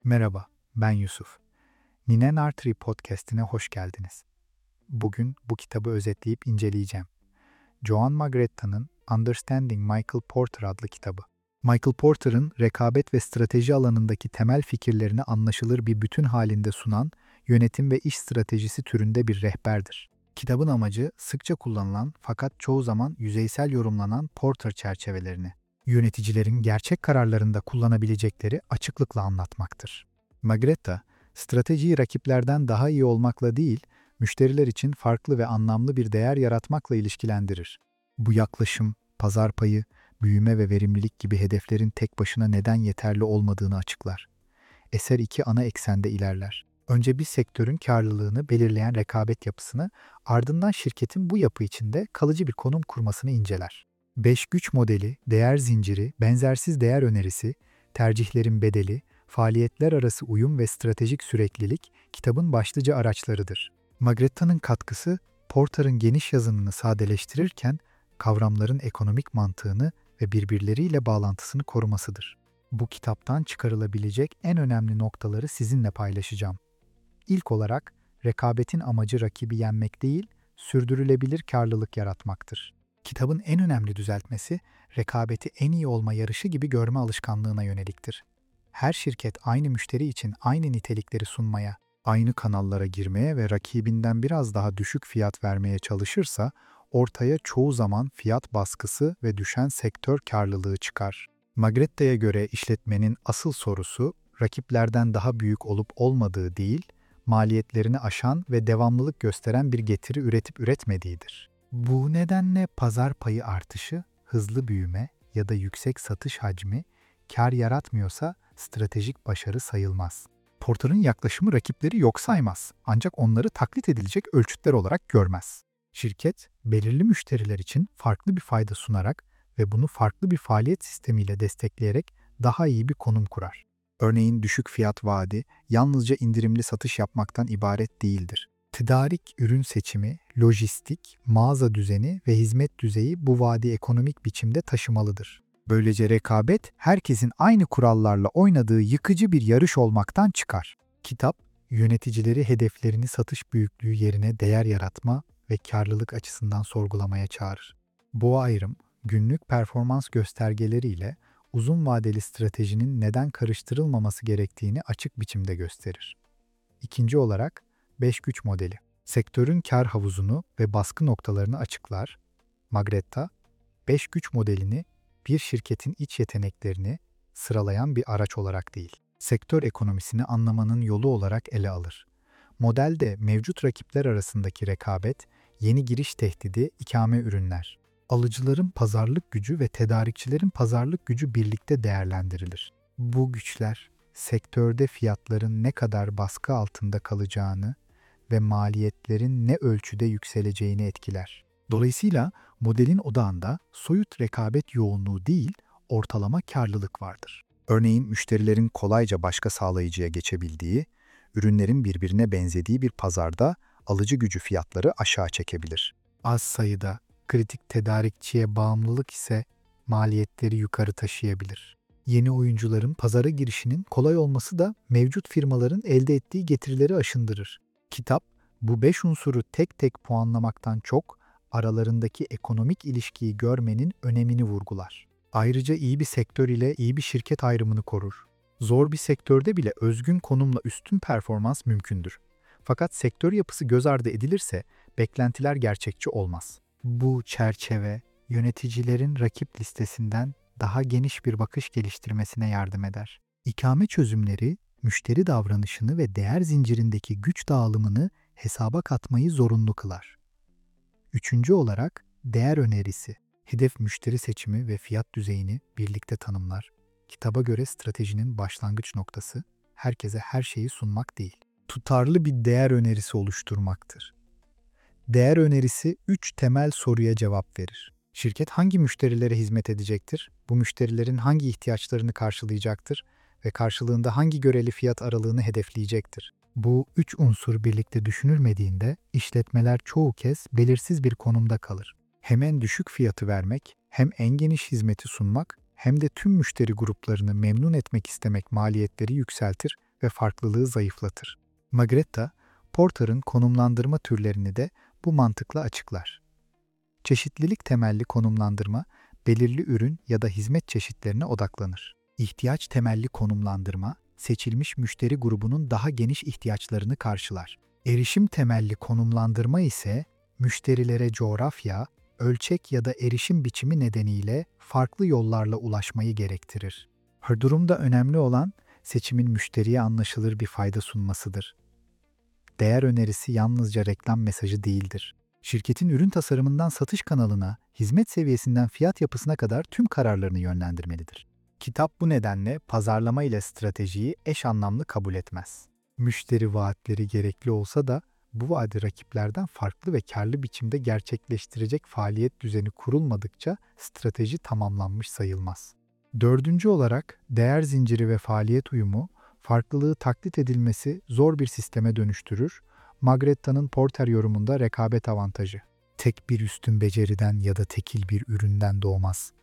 Merhaba, ben Yusuf. Ninen Artery Podcast'ine hoş geldiniz. Bugün bu kitabı özetleyip inceleyeceğim. Joan Magretta'nın Understanding Michael Porter adlı kitabı. Michael Porter'ın rekabet ve strateji alanındaki temel fikirlerini anlaşılır bir bütün halinde sunan yönetim ve iş stratejisi türünde bir rehberdir. Kitabın amacı sıkça kullanılan fakat çoğu zaman yüzeysel yorumlanan Porter çerçevelerini, yöneticilerin gerçek kararlarında kullanabilecekleri açıklıkla anlatmaktır. Magretta, stratejiyi rakiplerden daha iyi olmakla değil, müşteriler için farklı ve anlamlı bir değer yaratmakla ilişkilendirir. Bu yaklaşım, pazar payı, büyüme ve verimlilik gibi hedeflerin tek başına neden yeterli olmadığını açıklar. Eser iki ana eksende ilerler. Önce bir sektörün karlılığını belirleyen rekabet yapısını, ardından şirketin bu yapı içinde kalıcı bir konum kurmasını inceler. 5 güç modeli, değer zinciri, benzersiz değer önerisi, tercihlerin bedeli, faaliyetler arası uyum ve stratejik süreklilik kitabın başlıca araçlarıdır. Magretta'nın katkısı, Porter'ın geniş yazınını sadeleştirirken kavramların ekonomik mantığını ve birbirleriyle bağlantısını korumasıdır. Bu kitaptan çıkarılabilecek en önemli noktaları sizinle paylaşacağım. İlk olarak, rekabetin amacı rakibi yenmek değil, sürdürülebilir karlılık yaratmaktır. Kitabın en önemli düzeltmesi, rekabeti en iyi olma yarışı gibi görme alışkanlığına yöneliktir. Her şirket aynı müşteri için aynı nitelikleri sunmaya, aynı kanallara girmeye ve rakibinden biraz daha düşük fiyat vermeye çalışırsa, ortaya çoğu zaman fiyat baskısı ve düşen sektör karlılığı çıkar. Magretta'ya göre işletmenin asıl sorusu, rakiplerden daha büyük olup olmadığı değil, maliyetlerini aşan ve devamlılık gösteren bir getiri üretip üretmediğidir. Bu nedenle pazar payı artışı, hızlı büyüme ya da yüksek satış hacmi kar yaratmıyorsa stratejik başarı sayılmaz. Porter'ın yaklaşımı rakipleri yok saymaz, ancak onları taklit edilecek ölçütler olarak görmez. Şirket, belirli müşteriler için farklı bir fayda sunarak ve bunu farklı bir faaliyet sistemiyle destekleyerek daha iyi bir konum kurar. Örneğin düşük fiyat vaadi yalnızca indirimli satış yapmaktan ibaret değildir. Tedarik, ürün seçimi, lojistik, mağaza düzeni ve hizmet düzeyi bu vaadi ekonomik biçimde taşımalıdır. Böylece rekabet, herkesin aynı kurallarla oynadığı yıkıcı bir yarış olmaktan çıkar. Kitap, yöneticileri hedeflerini satış büyüklüğü yerine değer yaratma ve karlılık açısından sorgulamaya çağırır. Bu ayrım, günlük performans göstergeleriyle uzun vadeli stratejinin neden karıştırılmaması gerektiğini açık biçimde gösterir. İkinci olarak, 5 güç modeli. Sektörün kar havuzunu ve baskı noktalarını açıklar. Magretta, 5 güç modelini bir şirketin iç yeteneklerini sıralayan bir araç olarak değil, sektör ekonomisini anlamanın yolu olarak ele alır. Modelde mevcut rakipler arasındaki rekabet, yeni giriş tehdidi, ikame ürünler, alıcıların pazarlık gücü ve tedarikçilerin pazarlık gücü birlikte değerlendirilir. Bu güçler, sektörde fiyatların ne kadar baskı altında kalacağını ve maliyetlerin ne ölçüde yükseleceğini etkiler. Dolayısıyla modelin odağında soyut rekabet yoğunluğu değil, ortalama karlılık vardır. Örneğin müşterilerin kolayca başka sağlayıcıya geçebildiği, ürünlerin birbirine benzediği bir pazarda alıcı gücü fiyatları aşağı çekebilir. Az sayıda kritik tedarikçiye bağımlılık ise maliyetleri yukarı taşıyabilir. Yeni oyuncuların pazara girişinin kolay olması da mevcut firmaların elde ettiği getirileri aşındırır. Kitap, bu 5 unsuru tek tek puanlamaktan çok, aralarındaki ekonomik ilişkiyi görmenin önemini vurgular. Ayrıca iyi bir sektör ile iyi bir şirket ayrımını korur. Zor bir sektörde bile özgün konumla üstün performans mümkündür. Fakat sektör yapısı göz ardı edilirse beklentiler gerçekçi olmaz. Bu çerçeve, yöneticilerin rakip listesinden daha geniş bir bakış geliştirmesine yardım eder. İkame çözümleri, müşteri davranışını ve değer zincirindeki güç dağılımını hesaba katmayı zorunlu kılar. Üçüncü olarak, değer önerisi. Hedef müşteri seçimi ve fiyat düzeyini birlikte tanımlar. Kitaba göre stratejinin başlangıç noktası, herkese her şeyi sunmak değil, tutarlı bir değer önerisi oluşturmaktır. Değer önerisi 3 temel soruya cevap verir. Şirket hangi müşterilere hizmet edecektir? Bu müşterilerin hangi ihtiyaçlarını karşılayacaktır? Ve karşılığında hangi göreli fiyat aralığını hedefleyecektir? Bu 3 unsur birlikte düşünülmediğinde işletmeler çoğu kez belirsiz bir konumda kalır. Hem en düşük fiyatı vermek, hem en geniş hizmeti sunmak, hem de tüm müşteri gruplarını memnun etmek istemek maliyetleri yükseltir ve farklılığı zayıflatır. Magretta, Porter'ın konumlandırma türlerini de bu mantıkla açıklar. Çeşitlilik temelli konumlandırma, belirli ürün ya da hizmet çeşitlerine odaklanır. İhtiyaç temelli konumlandırma, seçilmiş müşteri grubunun daha geniş ihtiyaçlarını karşılar. Erişim temelli konumlandırma ise müşterilere coğrafya, ölçek ya da erişim biçimi nedeniyle farklı yollarla ulaşmayı gerektirir. Her durumda önemli olan seçimin müşteriye anlaşılır bir fayda sunmasıdır. Değer önerisi yalnızca reklam mesajı değildir. Şirketin ürün tasarımından satış kanalına, hizmet seviyesinden fiyat yapısına kadar tüm kararlarını yönlendirmelidir. Kitap bu nedenle pazarlama ile stratejiyi eş anlamlı kabul etmez. Müşteri vaatleri gerekli olsa da bu vaadi rakiplerden farklı ve karlı biçimde gerçekleştirecek faaliyet düzeni kurulmadıkça strateji tamamlanmış sayılmaz. Dördüncü olarak değer zinciri ve faaliyet uyumu, farklılığı taklit edilmesi zor bir sisteme dönüştürür. Magretta'nın Porter yorumunda rekabet avantajı. Tek bir üstün beceriden ya da tekil bir üründen doğmaz.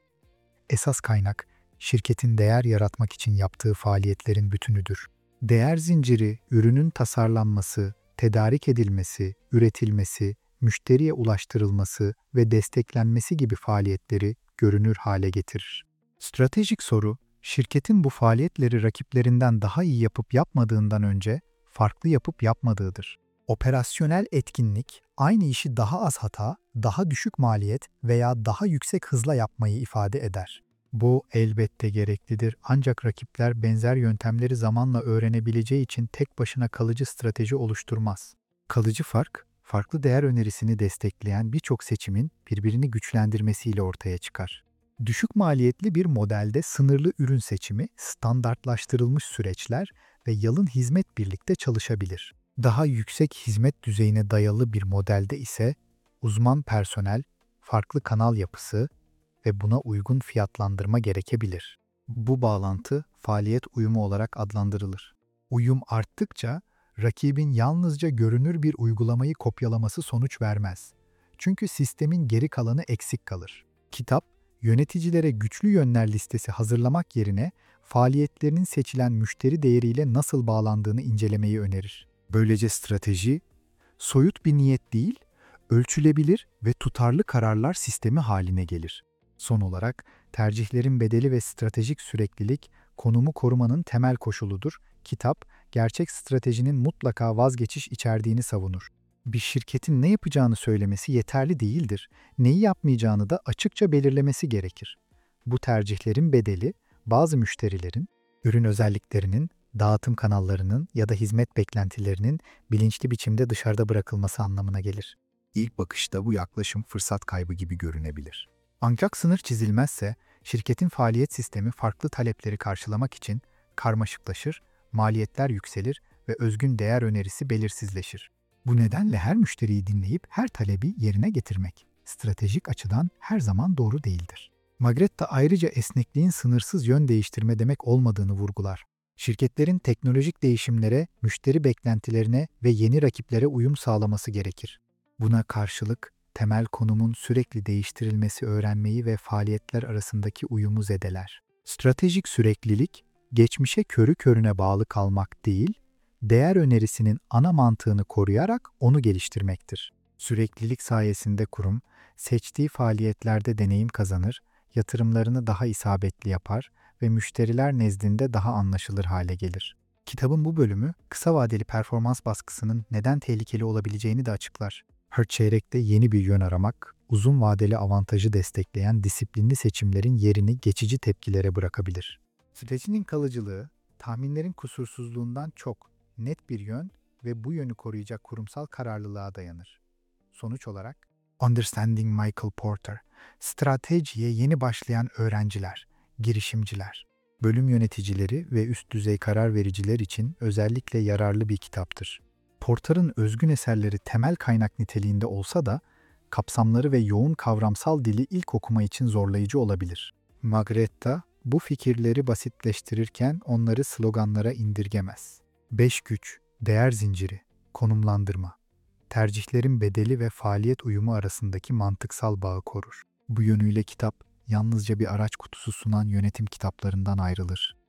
Esas kaynak, şirketin değer yaratmak için yaptığı faaliyetlerin bütünüdür. Değer zinciri, ürünün tasarlanması, tedarik edilmesi, üretilmesi, müşteriye ulaştırılması ve desteklenmesi gibi faaliyetleri görünür hale getirir. Stratejik soru, şirketin bu faaliyetleri rakiplerinden daha iyi yapıp yapmadığından önce farklı yapıp yapmadığıdır. Operasyonel etkinlik, aynı işi daha az hata, daha düşük maliyet veya daha yüksek hızla yapmayı ifade eder. Bu elbette gereklidir ancak rakipler benzer yöntemleri zamanla öğrenebileceği için tek başına kalıcı strateji oluşturmaz. Kalıcı fark, farklı değer önerisini destekleyen birçok seçimin birbirini güçlendirmesiyle ortaya çıkar. Düşük maliyetli bir modelde sınırlı ürün seçimi, standartlaştırılmış süreçler ve yalın hizmet birlikte çalışabilir. Daha yüksek hizmet düzeyine dayalı bir modelde ise uzman personel, farklı kanal yapısı ve buna uygun fiyatlandırma gerekebilir. Bu bağlantı faaliyet uyumu olarak adlandırılır. Uyum arttıkça rakibin yalnızca görünür bir uygulamayı kopyalaması sonuç vermez. Çünkü sistemin geri kalanı eksik kalır. Kitap, yöneticilere güçlü yönler listesi hazırlamak yerine faaliyetlerinin seçilen müşteri değeriyle nasıl bağlandığını incelemeyi önerir. Böylece strateji, soyut bir niyet değil, ölçülebilir ve tutarlı kararlar sistemi haline gelir. Son olarak, tercihlerin bedeli ve stratejik süreklilik, konumu korumanın temel koşuludur. Kitap, gerçek stratejinin mutlaka vazgeçiş içerdiğini savunur. Bir şirketin ne yapacağını söylemesi yeterli değildir. Neyi yapmayacağını da açıkça belirlemesi gerekir. Bu tercihlerin bedeli, bazı müşterilerin, ürün özelliklerinin, dağıtım kanallarının ya da hizmet beklentilerinin bilinçli biçimde dışarıda bırakılması anlamına gelir. İlk bakışta bu yaklaşım fırsat kaybı gibi görünebilir. Ancak sınır çizilmezse, şirketin faaliyet sistemi farklı talepleri karşılamak için karmaşıklaşır, maliyetler yükselir ve özgün değer önerisi belirsizleşir. Bu nedenle her müşteriyi dinleyip her talebi yerine getirmek, stratejik açıdan her zaman doğru değildir. Magretta ayrıca esnekliğin sınırsız yön değiştirme demek olmadığını vurgular. Şirketlerin teknolojik değişimlere, müşteri beklentilerine ve yeni rakiplere uyum sağlaması gerekir. Buna karşılık, temel konumun sürekli değiştirilmesi öğrenmeyi ve faaliyetler arasındaki uyumu zedeler. Stratejik süreklilik, geçmişe körü körüne bağlı kalmak değil, değer önerisinin ana mantığını koruyarak onu geliştirmektir. Süreklilik sayesinde kurum, seçtiği faaliyetlerde deneyim kazanır, yatırımlarını daha isabetli yapar ve müşteriler nezdinde daha anlaşılır hale gelir. Kitabın bu bölümü, kısa vadeli performans baskısının neden tehlikeli olabileceğini de açıklar. Her çeyrekte yeni bir yön aramak, uzun vadeli avantajı destekleyen disiplinli seçimlerin yerini geçici tepkilere bırakabilir. Stratejinin kalıcılığı, tahminlerin kusursuzluğundan çok net bir yön ve bu yönü koruyacak kurumsal kararlılığa dayanır. Sonuç olarak, Understanding Michael Porter, stratejiye yeni başlayan öğrenciler, girişimciler, bölüm yöneticileri ve üst düzey karar vericiler için özellikle yararlı bir kitaptır. Porter'ın özgün eserleri temel kaynak niteliğinde olsa da, kapsamları ve yoğun kavramsal dili ilk okuma için zorlayıcı olabilir. Magretta, bu fikirleri basitleştirirken onları sloganlara indirgemez. 5 güç, değer zinciri, konumlandırma, tercihlerin bedeli ve faaliyet uyumu arasındaki mantıksal bağı korur. Bu yönüyle kitap, yalnızca bir araç kutusu sunan yönetim kitaplarından ayrılır.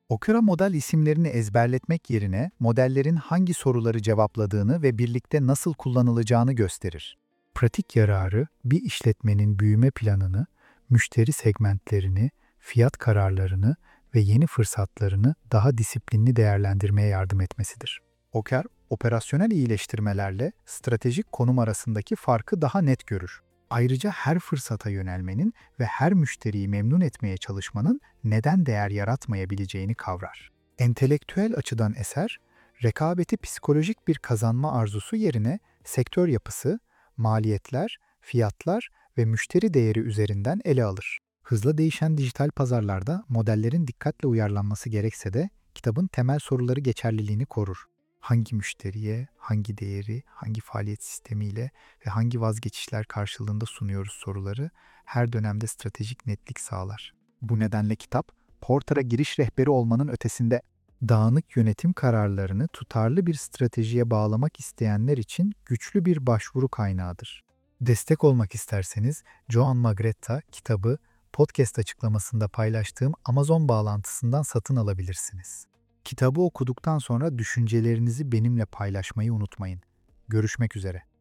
Okura model isimlerini ezberletmek yerine modellerin hangi soruları cevapladığını ve birlikte nasıl kullanılacağını gösterir. Pratik yararı, bir işletmenin büyüme planını, müşteri segmentlerini, fiyat kararlarını ve yeni fırsatlarını daha disiplinli değerlendirmeye yardım etmesidir. OKR, operasyonel iyileştirmelerle stratejik konum arasındaki farkı daha net görür. Ayrıca her fırsata yönelmenin ve her müşteriyi memnun etmeye çalışmanın neden değer yaratmayabileceğini kavrar. Entelektüel açıdan eser, rekabeti psikolojik bir kazanma arzusu yerine sektör yapısı, maliyetler, fiyatlar ve müşteri değeri üzerinden ele alır. Hızla değişen dijital pazarlarda modellerin dikkatle uyarlanması gerekse de kitabın temel soruları geçerliliğini korur. Hangi müşteriye, hangi değeri, hangi faaliyet sistemiyle ve hangi vazgeçişler karşılığında sunuyoruz soruları her dönemde stratejik netlik sağlar. Bu nedenle kitap, Porter'a giriş rehberi olmanın ötesinde dağınık yönetim kararlarını tutarlı bir stratejiye bağlamak isteyenler için güçlü bir başvuru kaynağıdır. Destek olmak isterseniz Joan Magretta kitabı podcast açıklamasında paylaştığım Amazon bağlantısından satın alabilirsiniz. Kitabı okuduktan sonra düşüncelerinizi benimle paylaşmayı unutmayın. Görüşmek üzere.